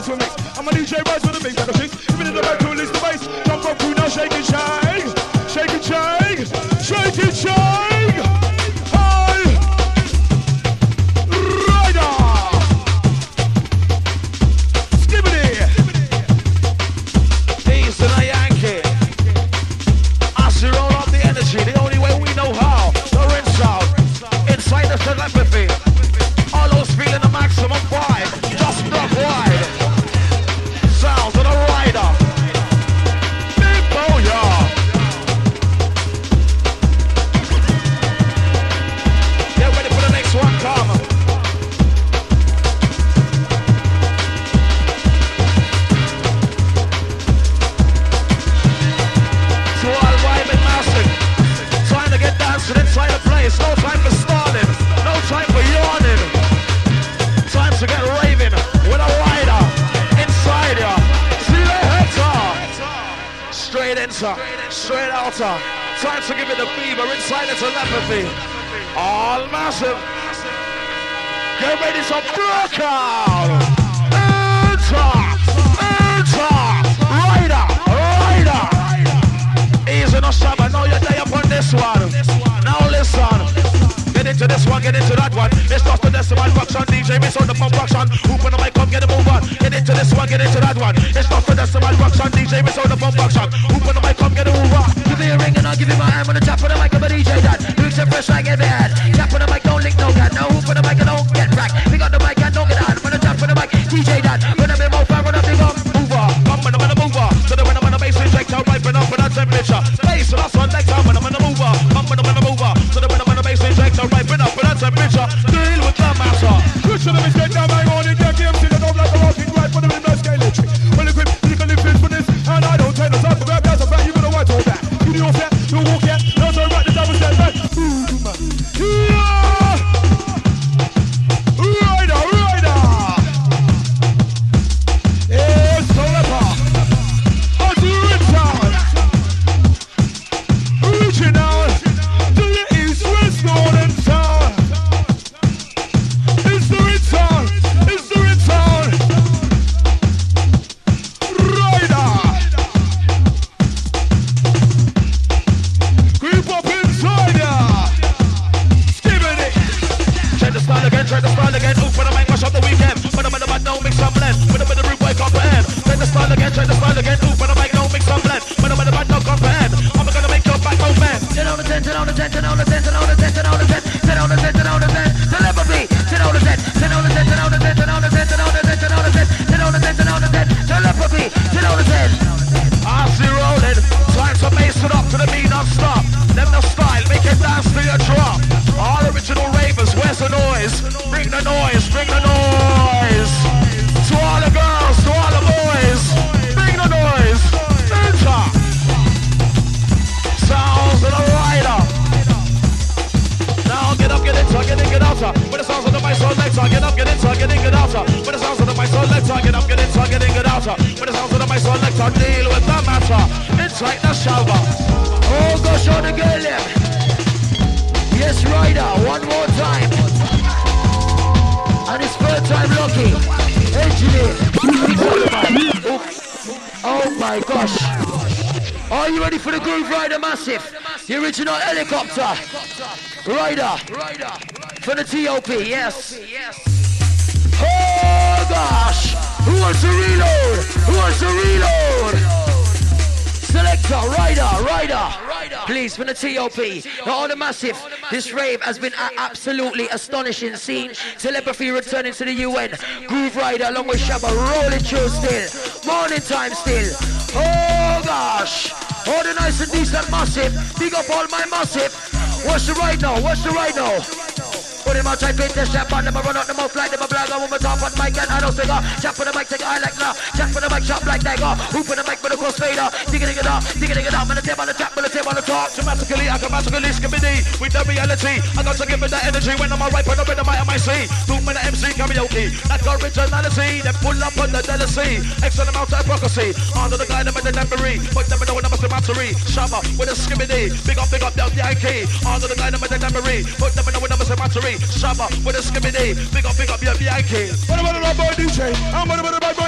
to mix. I'm a DJ Rise with the big bag of chicks. Even in the back to release the bass. Jump up through now, shake and shake. Shake and shake. Shake and shake. Hey. Rider. Skibbity. East and a Yankee. As we roll up the energy, the only way we know how. The rinse out. Inside the telepathy. All those feeling the maximum vibe. Just block wide. Sounds of the rider. Big booyah. Get ready for the next one, come. To all vibing massive. Time to get dancing inside the place. No time for stalling. No time for yawning. Time to get raving with a rider inside ya. See the header. Straight enter, straight outer. Time to give it a beaver inside the telepathy. All massive. Get ready to break out. Enter, rider, rider. Easy no shop, I know you're there upon this one. Now listen. Get into this one, get into that one. It's just the decimal function. DJ miss on the pump function. Open the mic, come get a move on. Get into this one, get into that one. It's just the decimal function. DJ miss on the pump function. Open the mic, come get a move on. Give me a ring and I'll give you my hand on the top of the mic of a DJ that. Lyrics are fresh like every ad. Tap on the mic, don't lick no cat. Now open the mic and don't get cracked. Pick up the mic and don't get out. When I tap on the mic, DJ that. Run up your mouth and run up your mouth. Mover, come when I'm in a mover. So that when I'm in a bass injector, ripen up with that temperature. Bass, so that's one next time when I'm in a mover. Come when I'm in a mover. So that when I'm in a bass injector, ripen up with that temperature. Deal with the matter. Good to the mistake, now bang on it. Get games in the dome like a rocking right for the reverse scale electric. Well equipped, physically fit for this. And I don't tend to talk about that's a fact. You better watch all that. You do your set, you walk yet. Now turn right, the double step back. Rider, rider. It's the leper. Onto the town. Reaching out to the east, west, north, and south. It's the return. It's the return. Rider. Creep up inside ya. Skibbity. Try to start again, try to start again. Open the mic, mash up the weekend. When I'm in the mic, don't mix some blend. When I'm in the room, boy, comprehend. Try to start again, try to start again. Open the mic, don't mix some blend. When I'm in the mic, don't comprehend. I'm gonna make your back move, man. 10 on the 10, 10 on the 10, 10 on the 10, 10 on the 10, 10 on the 10, 10 on the 10, 10 on the 10. Telepathy, 10 on the 10, 10 on the 10, 10 on the 10, 10 on the 10, 10 on the 10, 10 on the 10, 10 on the 10, 10 on the 10. Telepathy, 10 on the 10. I see rolling. Time to bass it up to the beat non-stop. Them the style, make it dance to your drop. All original ravers, where's the noise? Bring the noise, bring the noise. To all the girls, to all the boys, bring the noise. Enter. Sounds of the rider. Now get up, get into, get in, get out. With the sounds of the mic selector, get up, get into, get in, get out. With the sounds of the mic selector, get up, get into, get in, get out. With the sounds of the mic selector, deal with the matter. Inside the shower. Oh gosh, on the girl left. Yes, rider, one more time. And it's third time lucky. Engineer. Oh my gosh. Are you ready for the Groove Rider Massive? The original helicopter. Rider. For the TOP, yes. Oh gosh. Who wants to reload? Who wants to reload? Selector, rider. Please, for the TOP, all the Massive. This rave has been an absolutely astonishing scene. Telepathy returning to the UN. Groove Rider along with Shabba rolling through still. Morning time still. Oh gosh. All the nice and decent Massive. Big up all my Massive. What's the right now? Put him out, try to the shop on them, run out the mouth like them, a blagger, woman top on mic and I don't figure. Chop for the mic, take eye like now. Chop for the mic, chop like that, hoop for the mic with a crossfader. Digging it up, on the table on the trap, on the table on the top. Dramatically, automatically, skibbity, with the reality. I got to give it that energy when I'm alright, put up in the mic on my seat. Do me the MC karaoke, that originality, then pull up on the jealousy. Excellent amount of hypocrisy, under the guy, them in the memory. Put them in the one of the battery. Shabba with a skibbity, big up, the Yankee. Under the guy, them in the memory. Put them in the one of the battery. Shabba with a skibbity, big up, your Yankee. What about the boy DJ? I'm about the boy